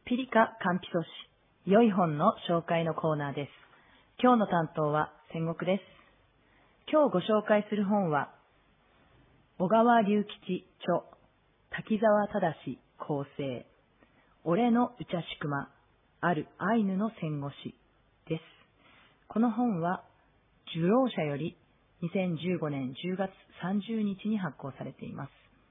ピリカカンピソシ、良い本の紹介のコーナーです。今日の担当は戦国です。今日ご紹介する本は、小川隆吉著、滝沢正構成、俺のうちゃしくま、あるアイヌの戦後史です。この本は、受領者より2015年10月30日に発行されています。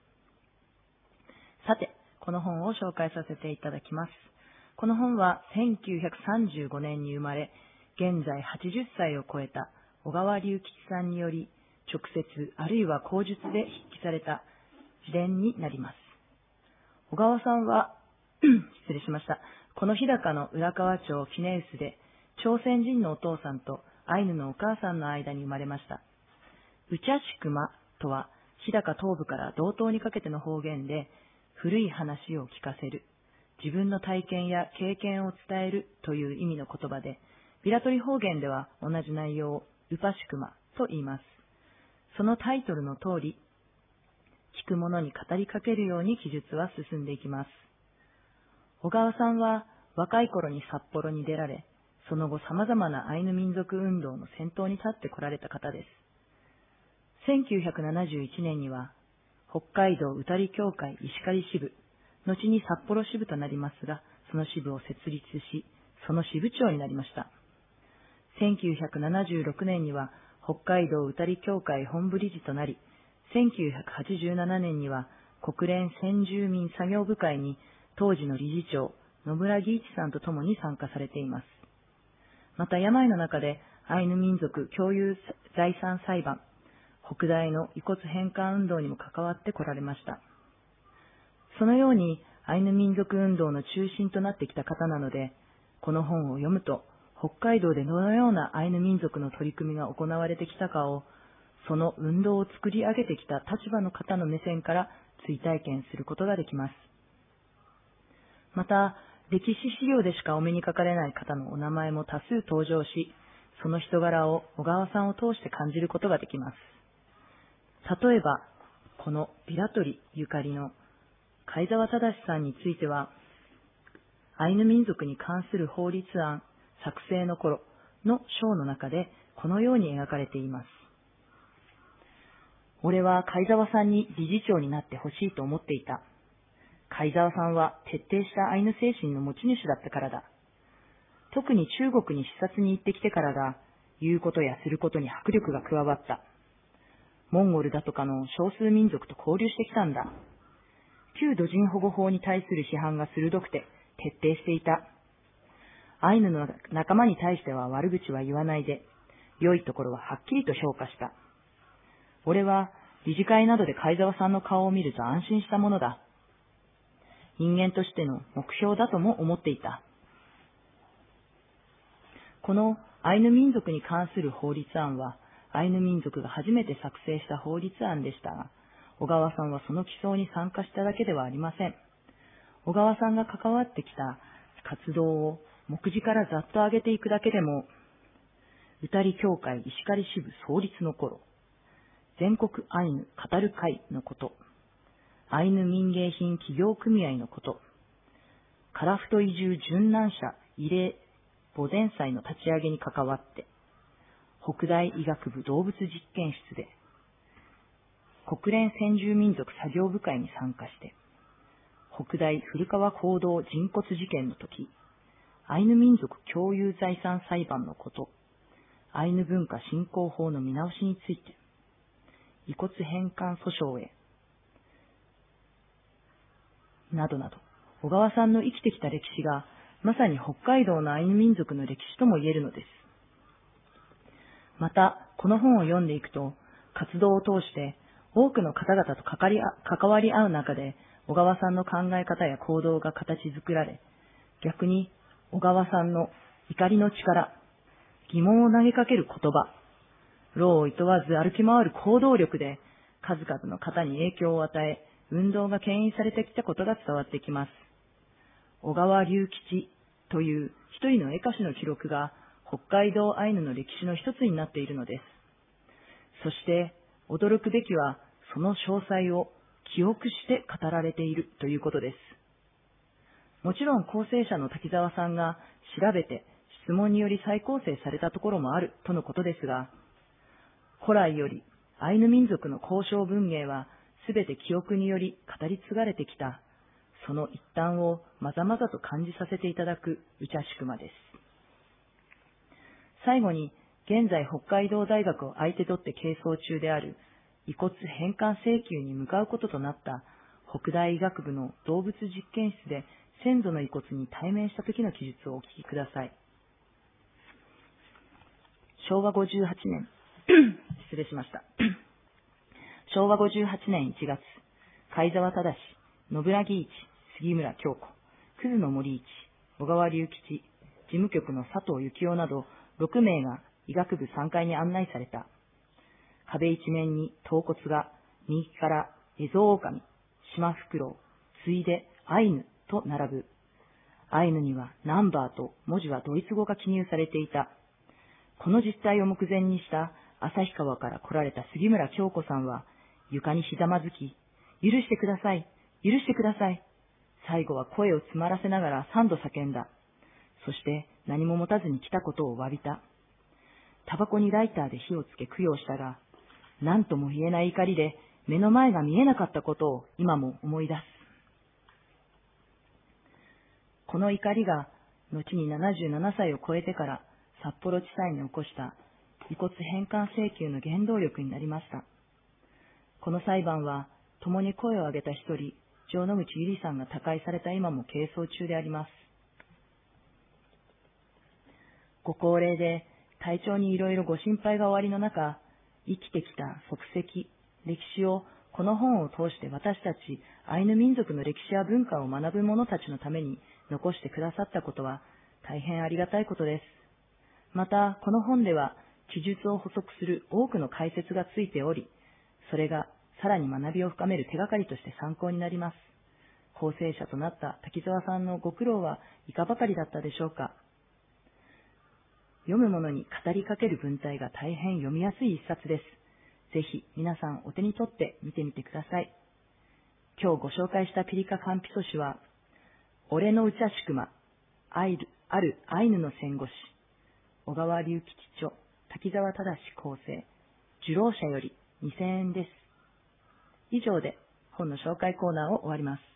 さて、この本を紹介させていただきます。この本は1935年に生まれ、現在80歳を超えた小川隆吉さんにより、直接あるいは口述で筆記された自伝になります。小川さんは、失礼しました。この日高の浦河町フィネウスで、朝鮮人のお父さんとアイヌのお母さんの間に生まれました。うちゃしくまとは、日高東部から道東にかけての方言で、古い話を聞かせる、自分の体験や経験を伝えるという意味の言葉で、ビラトリ方言では同じ内容をウパシクマと言います。そのタイトルの通り、聞く者に語りかけるように記述は進んでいきます。小川さんは若い頃に札幌に出られ、その後様々なアイヌ民族運動の先頭に立ってこられた方です。1971年には、北海道宇多利協会石狩支部、後に札幌支部となりますが、その支部を設立し、その支部長になりました。1976年には北海道宇多利協会本部理事となり、1987年には国連先住民作業部会に当時の理事長、野村義一さんと共に参加されています。また病の中でアイヌ民族共有財産裁判、北大の遺骨返還運動にも関わってこられました。そのようにアイヌ民族運動の中心となってきた方なので、この本を読むと、北海道でどのようなアイヌ民族の取り組みが行われてきたかを、その運動を作り上げてきた立場の方の目線から追体験することができます。また、歴史資料でしかお目にかかれない方のお名前も多数登場し、その人柄を小川さんを通して感じることができます。例えば、このビラトリゆかりの貝沢正さんについては、アイヌ民族に関する法律案作成の頃の章の中でこのように描かれています。俺は貝沢さんに理事長になってほしいと思っていた。貝沢さんは徹底したアイヌ精神の持ち主だったからだ。特に中国に視察に行ってきてからだ、言うことやすることに迫力が加わった。モンゴルだとかの少数民族と交流してきたんだ。旧土人保護法に対する批判が鋭くて徹底していた。アイヌの仲間に対しては悪口は言わないで、良いところははっきりと評価した。俺は理事会などで貝沢さんの顔を見ると安心したものだ。人間としての目標だとも思っていた。このアイヌ民族に関する法律案は、アイヌ民族が初めて作成した法律案でしたが、小川さんはその起草に参加しただけではありません。小川さんが関わってきた活動を目次からざっと挙げていくだけでも、宇多利協会石狩支部創立の頃、全国アイヌ語る会のこと、アイヌ民芸品企業組合のこと、カラフト移住殉難者慰霊墓前祭の立ち上げに関わって、北大医学部動物実験室で、国連先住民族作業部会に参加して、北大古川行動人骨事件の時、アイヌ民族共有財産裁判のこと、アイヌ文化振興法の見直しについて、遺骨返還訴訟へ、などなど、小川さんの生きてきた歴史が、まさに北海道のアイヌ民族の歴史とも言えるのです。また、この本を読んでいくと、活動を通して、多くの方々と関わり合う中で、小川さんの考え方や行動が形作られ、逆に小川さんの怒りの力、疑問を投げかける言葉、労を厭わず歩き回る行動力で、数々の方に影響を与え、運動が牽引されてきたことが伝わってきます。小川隆吉という一人の絵歌手の記録が、北海道アイヌの歴史の一つになっているのです。そして、驚くべきは、その詳細を記憶して語られているということです。 もちろん構成者の滝沢さんが調べて質問により再構成されたところもあるとのことですが、古来よりアイヌ民族の交渉文芸はすべて記憶により語り継がれてきた、その一端をまざまざと感じさせていただくうちゃしくまです。最後に、現在北海道大学を相手取って係争中である遺骨返還請求に向かうこととなった北大医学部の動物実験室で先祖の遺骨に対面した時の記述をお聞きください。昭和58年失礼しました昭和58年1月、貝沢忠、野村義一、杉村京子、葛野森一、小川隆吉、事務局の佐藤幸雄など6名が医学部3階に案内された。壁一面に頭骨が右からエゾオオカミ、シマフクロウ、次いでアイヌと並ぶ。アイヌにはナンバーと文字はドイツ語が記入されていた。この実態を目前にした旭川から来られた杉村京子さんは床にひざまずき、許してください、許してください。最後は声を詰まらせながら3度叫んだ。そして何も持たずに来たことを詫びた。タバコにライターで火をつけ供養したが、何とも言えない怒りで目の前が見えなかったことを今も思い出す。この怒りが後に77歳を超えてから札幌地裁に起こした遺骨返還請求の原動力になりました。この裁判は共に声を上げた一人、城之口ゆりさんが他界された今も係争中であります。ご高齢で体調にいろいろご心配がおありの中、生きてきた足跡、歴史をこの本を通して私たちアイヌ民族の歴史や文化を学ぶ者たちのために残してくださったことは大変ありがたいことです。また、この本では記述を補足する多くの解説がついており、それがさらに学びを深める手がかりとして参考になります。構成者となった滝沢さんのご苦労はいかばかりだったでしょうか。読む者に語りかける文体が大変読みやすい一冊です。ぜひ皆さんお手に取って見てみてください。今日ご紹介したピリカカンピソシは、俺のうちゃしくま、あるアイヌの戦後史、小川隆吉著、滝沢忠構成、受浪者より2000円です。以上で本の紹介コーナーを終わります。